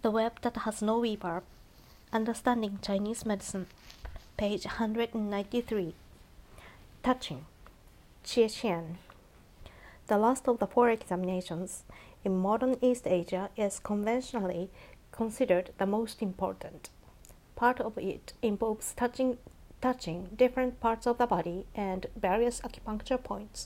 The web that has no reverb. Understanding Chinese medicine. Page 193. Touching. Qie-qian. The last of the four examinations in modern East Asia is conventionally considered the most important. Part of it involves touching different parts of the body and various acupuncture points.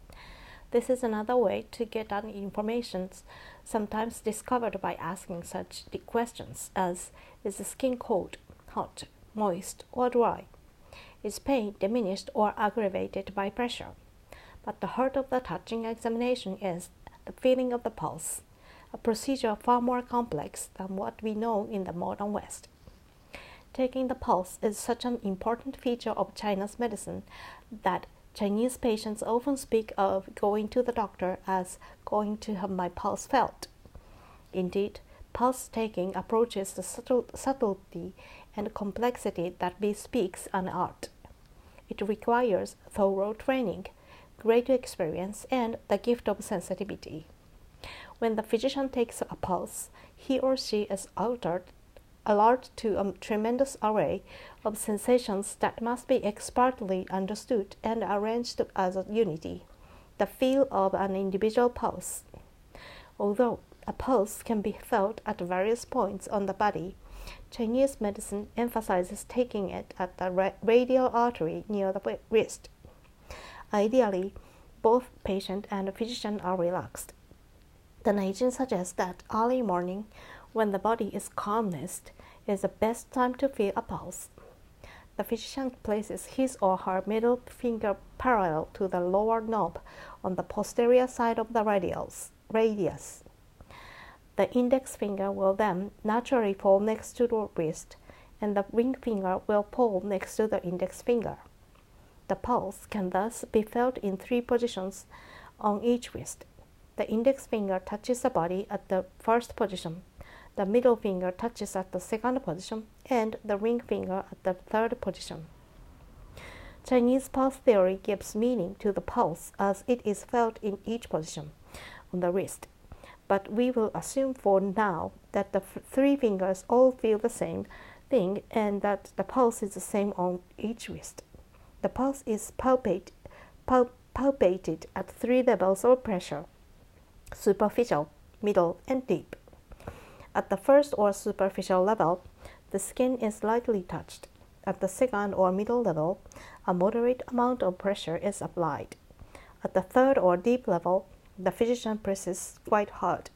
This is another way to get at information sometimes discovered by asking such questions as, is the skin cold, hot, moist, or dry? Is pain diminished or aggravated by pressure? But the heart of the touching examination is the feeling of the pulse, a procedure far more complex than what we know in the modern West. Taking the pulse is such an important feature of China's medicine that Chinese patients often speak of going to the doctor as going to have my pulse felt. Indeed, pulse taking approaches the subtlety and complexity that bespeaks an art. It requires thorough training, great experience, and the gift of sensitivity. When the physician takes a pulse, he or she is alert to a tremendous array of sensations that must be expertly understood and arranged as a unity, the feel of an individual pulse. Although a pulse can be felt at various points on the body, Chinese medicine emphasizes taking it at the radial artery near the wrist. Ideally, both patient and physician are relaxed. The Neijing suggests that early morning, when the body is calmest, is the best time to feel a pulse. The physician places his or her middle finger parallel to the lower knob on the posterior side of the radius. The index finger will then naturally fall next to the wrist, and the ring finger will fall next to the index finger. The pulse can thus be felt in three positions on each wrist. The index finger touches the body at the first position, the middle finger touches at the second position, and the ring finger at the third position. Chinese pulse theory gives meaning to the pulse as it is felt in each position on the wrist, but we will assume for now that the three fingers all feel the same thing and that the pulse is the same on each wrist. The pulse is palpated at three levels of pressure: superficial, middle, and deep. At the first or superficial level, the skin is lightly touched. At the second or middle level, a moderate amount of pressure is applied. At the third or deep level, the physician presses quite hard.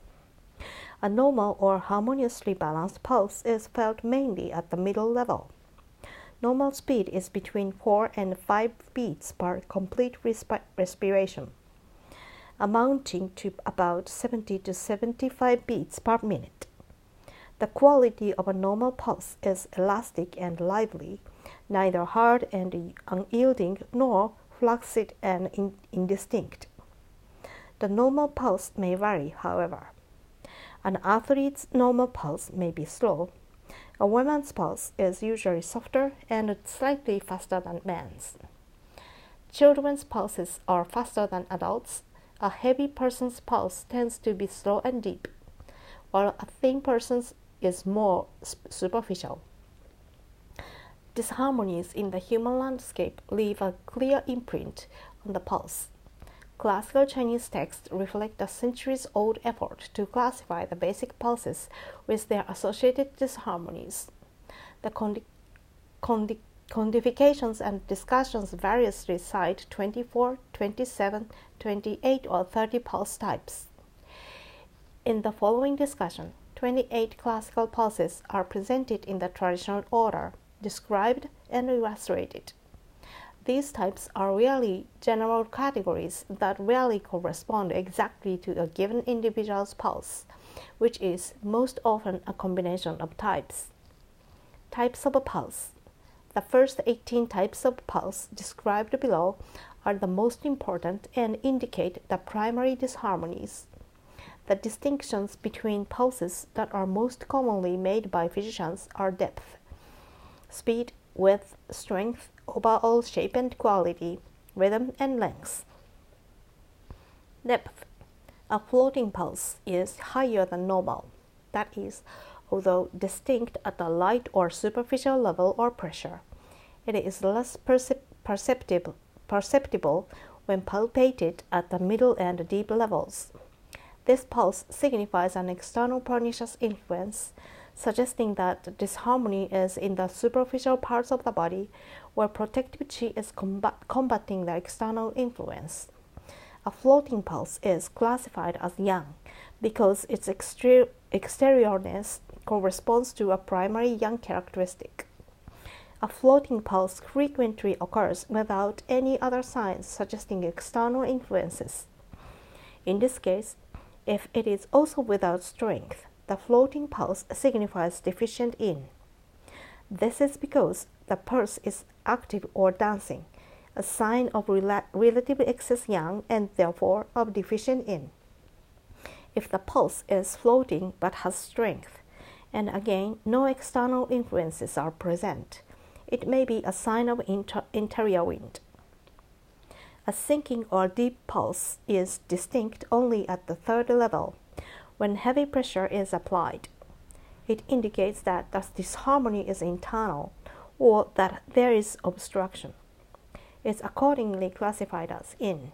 A normal or harmoniously balanced pulse is felt mainly at the middle level. Normal speed is between 4 and 5 beats per complete respiration, amounting to about 70 to 75 beats per minute. The quality of a normal pulse is elastic and lively, neither hard and unyielding nor flaccid and indistinct. The normal pulse may vary, however. An athlete's normal pulse may be slow. A woman's pulse is usually softer and slightly faster than men's. Children's pulses are faster than adults. A heavy person's pulse tends to be slow and deep, while a thin person's is more superficial. Disharmonies in the human landscape leave a clear imprint on the pulse. Classical Chinese texts reflect a centuries-old effort to classify the basic pulses with their associated disharmonies. The codifications and discussions variously cite 24, 27, 28, or 30 pulse types. In the following discussion, 28 classical pulses are presented in the traditional order, described and illustrated. These types are really general categories that rarely correspond exactly to a given individual's pulse, which is most often a combination of types. Types of a pulse. The first 18 types of pulse described below are the most important and indicate the primary disharmonies. The distinctions between pulses that are most commonly made by physicians are depth, speed, width, strength, overall shape and quality, rhythm, and length. Depth. A floating pulse is higher than normal. That is, although distinct at the light or superficial level or pressure, it is less perceptible when palpated at the middle and deep levels. This pulse signifies an external pernicious influence, suggesting that disharmony is in the superficial parts of the body, where protective chi is combating the external influence. A floating pulse is classified as yang because its exterioreness corresponds to a primary yang characteristic. A floating pulse frequently occurs without any other signs suggesting external influences. In this case, if it is also without strength, the floating pulse signifies deficient yin. This is because the pulse is active or dancing, a sign of relative excess yang and therefore of deficient yin. If the pulse is floating but has strength, and again no external influences are present, it may be a sign of interior wind. A sinking or deep pulse is distinct only at the third level, when heavy pressure is applied. It indicates that the disharmony is internal or that there is obstruction. It's accordingly classified as yin.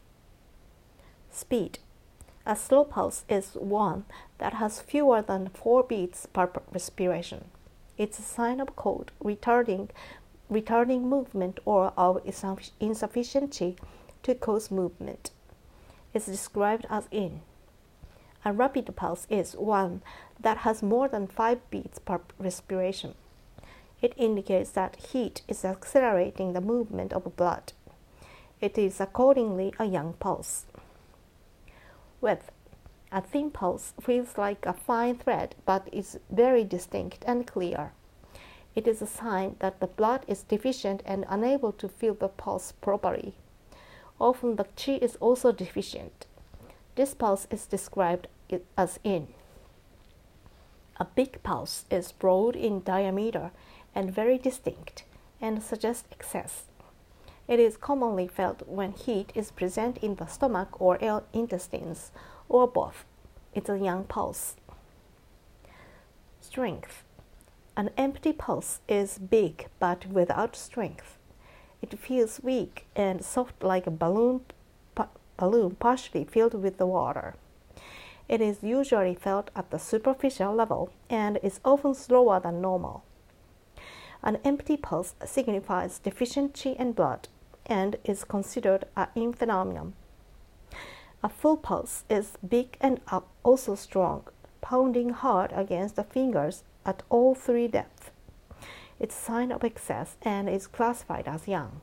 Speed. A slow pulse is one that has fewer than 4 beats per respiration. It's a sign of cold, retarding movement or of insufficient chi to cause movement. It's described as yin. A rapid pulse is one that has more than 5 beats per respiration. It indicates that heat is accelerating the movement of blood. It is accordingly a yang pulse. Width. A thin pulse feels like a fine thread but is very distinct and clear. It is a sign that the blood is deficient and unable to feel the pulse properly. Often the chi is also deficient. This pulse is described as yin. A big pulse is broad in diameter and very distinct and suggests excess. It is commonly felt when heat is present in the stomach or intestines, or both. It's a yang pulse. Strength. An empty pulse is big but without strength. It feels weak and soft like a balloon partially filled with the water. It is usually felt at the superficial level and is often slower than normal. An empty pulse signifies deficient chi and blood and is considered a yin phenomenon. A full pulse is big and also strong, pounding hard against the fingers at all 3 depths. It's a sign of excess and is classified as yang.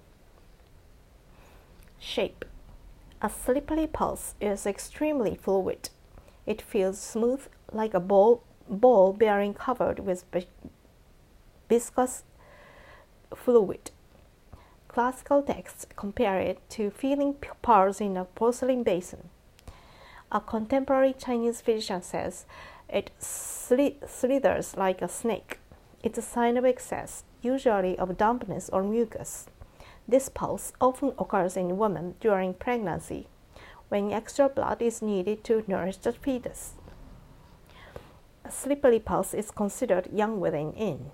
Shape. A slippery pulse is extremely fluid. It feels smooth like a ball bearing covered with viscous fluid. Classical texts compare it to feeling pearls in a porcelain basin. A contemporary Chinese physician says it slithers like a snake. It's a sign of excess, usually of dampness or mucus. This pulse often occurs in women during pregnancy, when extra blood is needed to nourish the fetus. A slippery pulse is considered yang within yin.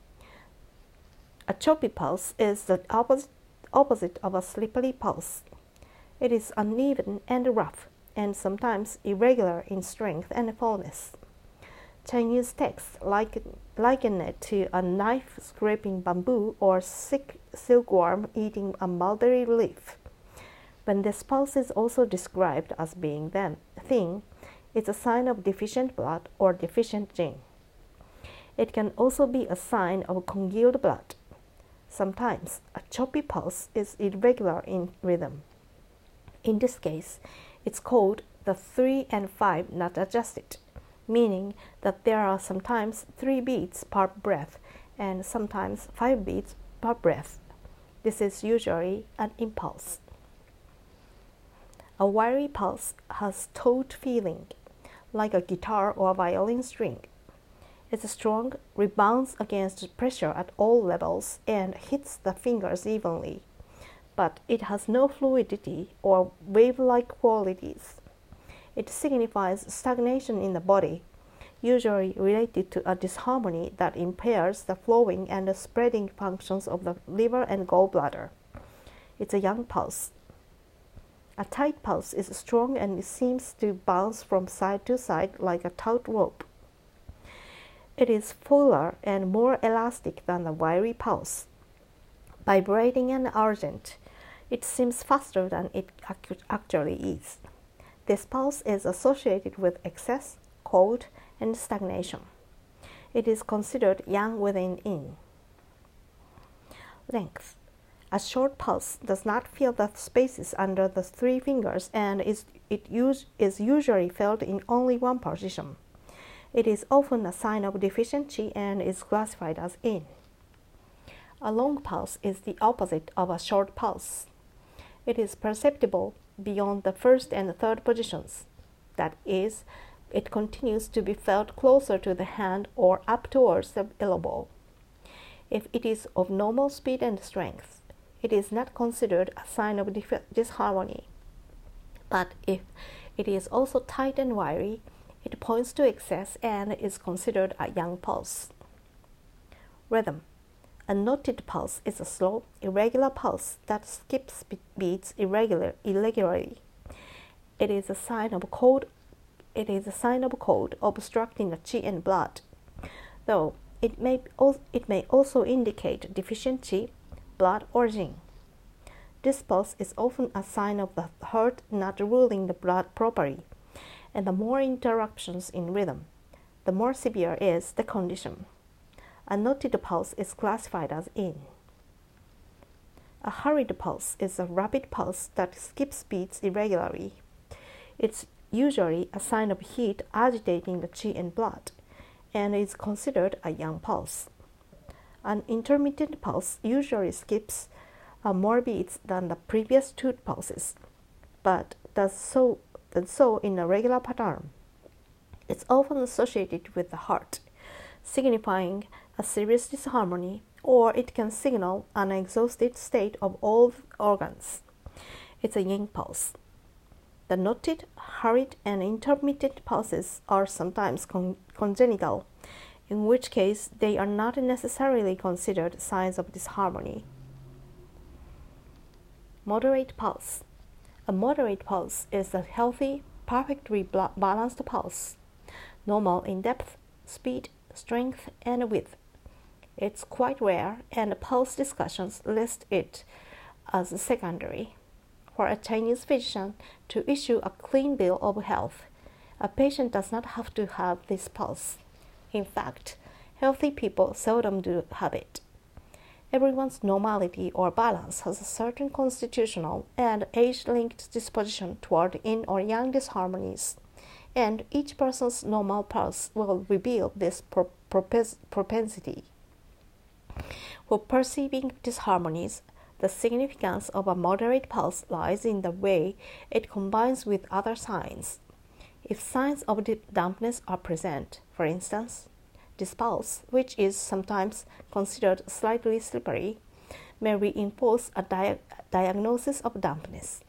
A choppy pulse is the opposite of a slippery pulse. It is uneven and rough, and sometimes irregular in strength and fullness. Chinese texts liken it to a knife scraping bamboo or silkworm eating a mulberry leaf. When this pulse is also described as being thin, it's a sign of deficient blood or deficient jing. It can also be a sign of congealed blood. Sometimes a choppy pulse is irregular in rhythm. In this case, it's called the 3 and 5 not adjusted, meaning that there are sometimes 3 beats per breath and sometimes 5 beats per breath. This is usually an impulse. A wiry pulse has taut feeling, like a guitar or violin string. It's strong, rebounds against pressure at all levels, and hits the fingers evenly, but it has no fluidity or wave-like qualities. It signifies stagnation in the body, usually related to a disharmony that impairs the flowing and the spreading functions of the liver and gallbladder. It's a yang pulse. A tight pulse is strong and it seems to bounce from side to side like a taut rope. It is fuller and more elastic than a wiry pulse. Vibrating and urgent, it seems faster than it actually is. This pulse is associated with excess, cold, and stagnation. It is considered yang within yin. Length. A short pulse does not fill the spaces under the three fingers and is usually felt in only one position. It is often a sign of deficiency and is classified as yin. A long pulse is the opposite of a short pulse. It is perceptible beyond the first and third positions. That is, it continues to be felt closer to the hand or up towards the elbow. If it is of normal speed and strength, it is not considered a sign of disharmony. But if it is also tight and wiry, it points to excess and is considered a yang pulse. Rhythm. A knotted pulse is a slow, irregular pulse that skips beats irregularly. It is a sign of cold obstructing the qi and blood, though it may also indicate deficiency, blood or yin. This pulse is often a sign of the heart not ruling the blood properly, and the more interruptions in rhythm, the more severe is the condition. A knotted pulse is classified as yin. A hurried pulse is a rapid pulse that skips beats irregularly. It's usually a sign of heat agitating the qi and blood, and is considered a yang pulse. An intermittent pulse usually skips more beats than the previous two pulses, but does so in a regular pattern. It's often associated with the heart, signifying a serious disharmony, or it can signal an exhausted state of all organs. It's a yin pulse. The knotted, hurried, and intermittent pulses are sometimes congenital, in which case they are not necessarily considered signs of disharmony. Moderate pulse. A moderate pulse is a healthy, perfectly balanced pulse, normal in depth, speed, strength, and width. It's quite rare, and pulse discussions list it as secondary. For a Chinese physician to issue a clean bill of health, a patient does not have to have this pulse. In fact, healthy people seldom do have it. Everyone's normality or balance has a certain constitutional and age-linked disposition toward yin or yang disharmonies, and each person's normal pulse will reveal this propensity. For perceiving disharmonies, the significance of a moderate pulse lies in the way it combines with other signs. If signs of dampness are present, for instance, this pulse, which is sometimes considered slightly slippery, may reinforce a diagnosis of dampness.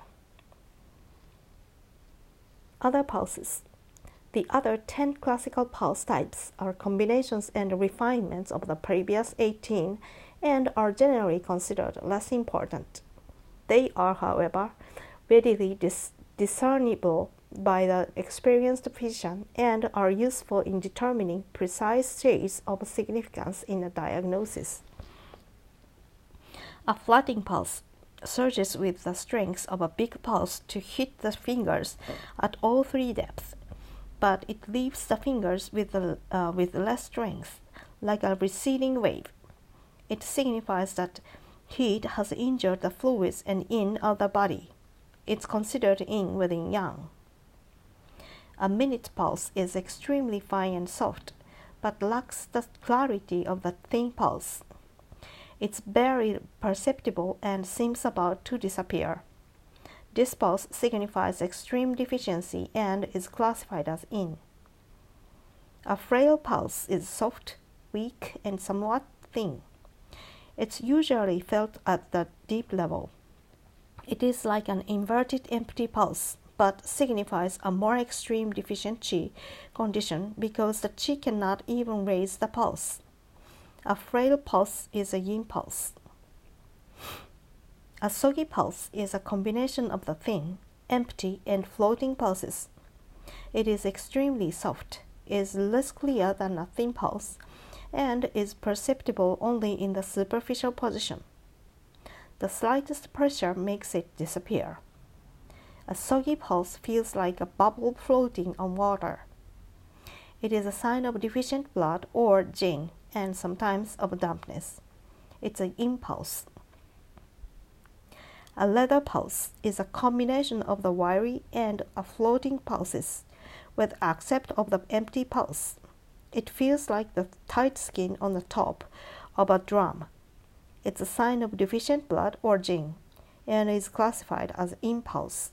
Other pulses. The other 10 classical pulse types are combinations and refinements of the previous 18 and are generally considered less important. They are, however, readily discernible by the experienced physician and are useful in determining precise shades of significance in a diagnosis. A flatting pulse surges with the strength of a big pulse to hit the fingers at all three depths, but it leaves the fingers with less strength, like a receding wave. It signifies that heat has injured the fluids and yin of the body. It's considered yin within yang. A minute pulse is extremely fine and soft, but lacks the clarity of the thin pulse. It's barely perceptible and seems about to disappear. This pulse signifies extreme deficiency and is classified as yin. A frail pulse is soft, weak, and somewhat thin. It's usually felt at the deep level. It is like an inverted empty pulse, but signifies a more extreme deficient qi condition because the qi cannot even raise the pulse. A frail pulse is a yin pulse. A soggy pulse is a combination of the thin, empty, and floating pulses. It is extremely soft, is less clear than a thin pulse, and is perceptible only in the superficial position. The slightest pressure makes it disappear. A soggy pulse feels like a bubble floating on water. It is a sign of deficient blood or jing, and sometimes of dampness. It's an impulse. A leather pulse is a combination of the wiry and a floating pulses, with except of the empty pulse. It feels like the tight skin on the top of a drum. It's a sign of deficient blood or jing, and is classified as impulse.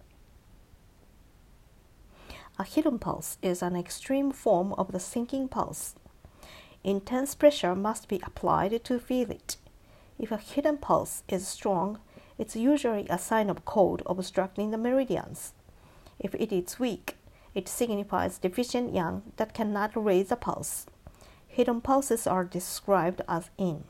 A hidden pulse is an extreme form of the sinking pulse. Intense pressure must be applied to feel it. If a hidden pulse is strong, it's usually a sign of cold obstructing the meridians. If it is weak, it signifies deficient yang that cannot raise a pulse. Hidden pulses are described as yin.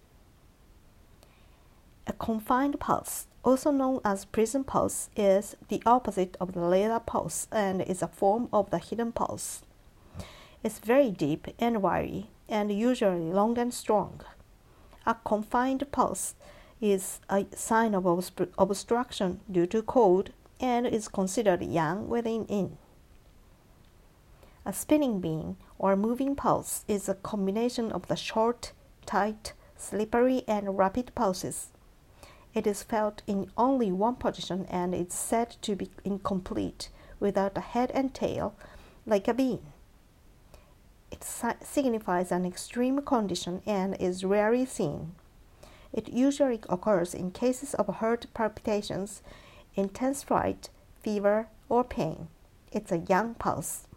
A confined pulse, also known as prison pulse, is the opposite of the leather pulse and is a form of the hidden pulse. It's very deep and wiry, and usually long and strong. A confined pulse is a sign of obstruction due to cold and is considered yang within yin. A spinning bean or moving pulse is a combination of the short, tight, slippery, and rapid pulses. It is felt in only one position and is said to be incomplete without a head and tail, like a bean. It signifies an extreme condition and is rarely seen. It usually occurs in cases of heart palpitations, intense fright, fever, or pain. It's a yang pulse.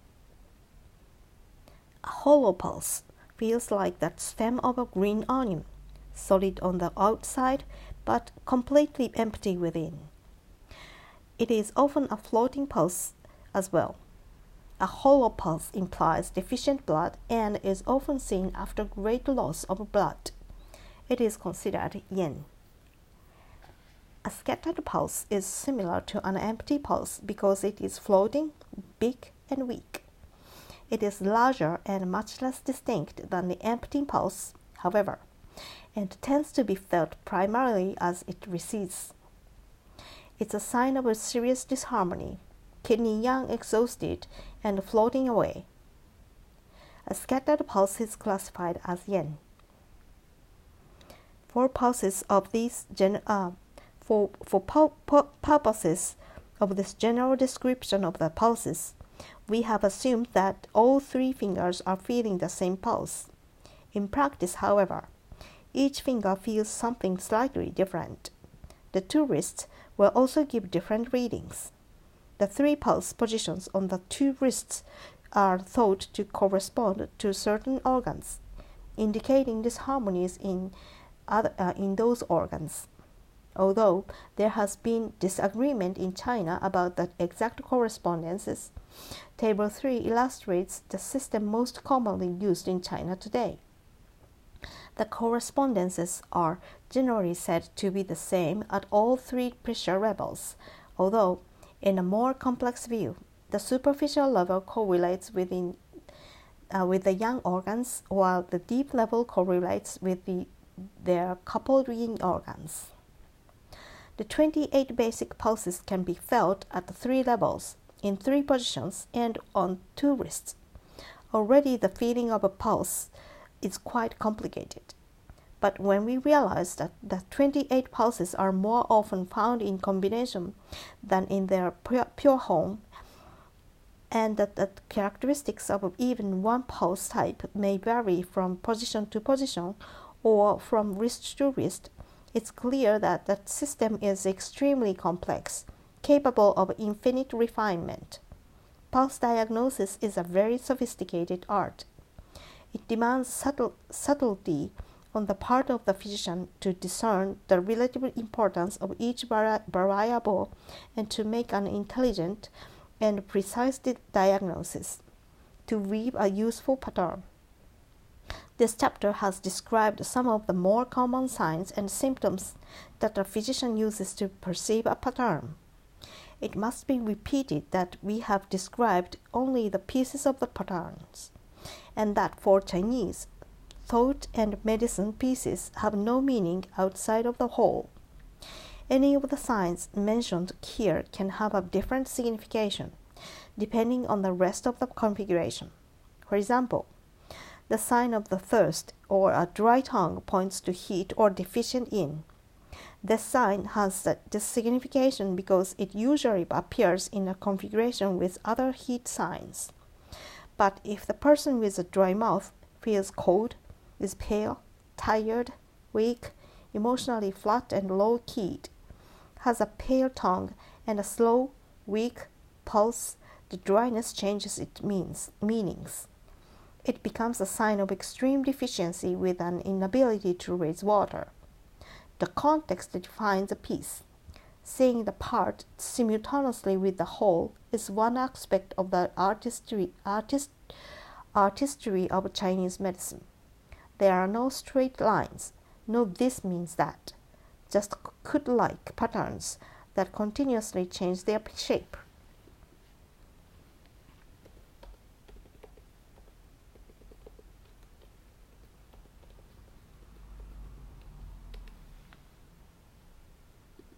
A hollow pulse feels like the stem of a green onion, solid on the outside but completely empty within. It is often a floating pulse as well. A hollow pulse implies deficient blood and is often seen after great loss of blood. It is considered yin. A scattered pulse is similar to an empty pulse because it is floating, big, and weak. It is larger and much less distinct than the empty pulse, however, and tends to be felt primarily as it recedes. It's a sign of a serious disharmony, kidney yang exhausted and floating away. A scattered pulse is classified as yin. For purposes of this general description of the pulses, we have assumed that all three fingers are feeling the same pulse. In practice, however, each finger feels something slightly different. The two wrists will also give different readings. The three pulse positions on the two wrists are thought to correspond to certain organs, indicating disharmonies in those organs. Although there has been disagreement in China about the exact correspondences, Table 3 illustrates the system most commonly used in China today. The correspondences are generally said to be the same at all three pressure levels, although in a more complex view, the superficial level correlates with the yang organs, while the deep level correlates with their coupled yin organs. The 28 basic pulses can be felt at the three levels, in three positions, and on two wrists. Already the feeling of a pulse is quite complicated. But when we realize that the 28 pulses are more often found in combination than in their pure home, and that the characteristics of even one pulse type may vary from position to position or from wrist to wrist, it's clear that the system is extremely complex, capable of infinite refinement. Pulse diagnosis is a very sophisticated art. It demands subtlety on the part of the physician to discern the relative importance of each variable and to make an intelligent and precise diagnosis, to weave a useful pattern. This chapter has described some of the more common signs and symptoms that a physician uses to perceive a pattern. It must be repeated that we have described only the pieces of the patterns, and that for Chinese, thought and medicine pieces have no meaning outside of the whole. Any of the signs mentioned here can have a different signification, depending on the rest of the configuration. For example, the sign of the thirst or a dry tongue points to heat or deficient in. This sign has this signification because it usually appears in a configuration with other heat signs. But if the person with a dry mouth feels cold, is pale, tired, weak, emotionally flat and low-keyed, has a pale tongue and a slow, weak pulse, the dryness changes its meanings. It becomes a sign of extreme deficiency with an inability to raise water. The context defines a piece. Seeing the part simultaneously with the whole is one aspect of the artistry of Chinese medicine. There are no straight lines, no this means that, just could-like patterns that continuously change their shape.